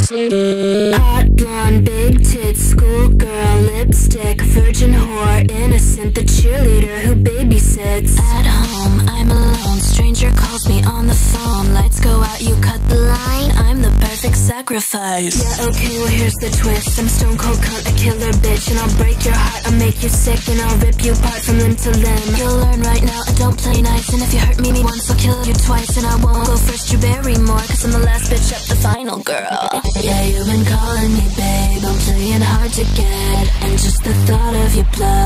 Hot blonde, big tits, schoolgirl, lipstick, virgin whore, innocent, the cheerleader who babysits. At home, I'm alone, stranger calls me on the phone. Lights go out, you cut the line, I'm the perfect sacrifice. Yeah, okay, well here's the twist, I'm a stone cold cunt, a killer bitch. And I'll break your heart, I'll make you sick, and I'll rip you apart from limb to limb. You'll learn right now, I don't play nice, and if you hurt me once, I'll kill you twice. And I won't go first, you bury more, cause I'm the last bitch up, the final girl. Yeah, you've been calling me babe, I'm playing hard to get, and just the thought of your blood